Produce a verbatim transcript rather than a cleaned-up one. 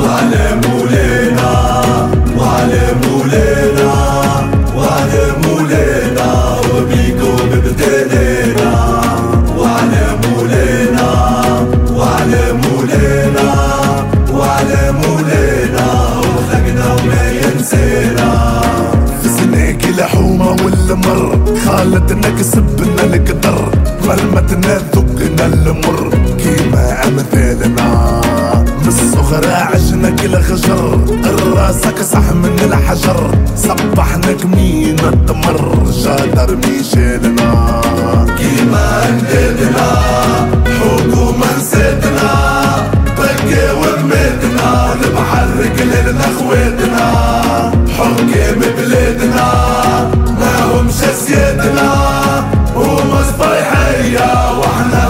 وعلى مولانا وعلى مولانا وعلى مولانا وبيكم ابتلينا وعلى مولانا وعلى مولانا وعلى مولانا وخلقنا وما ينسينا. فزناك لحومة ولا مر خالتنا كسبنا القدر مرمتنا ذقنا المر كيما امثالنا من الصغرى عشنا كل خجر الراسك صح من الحجر صبحنا كمين الدمر جادر ميشالنا كيما امثالنا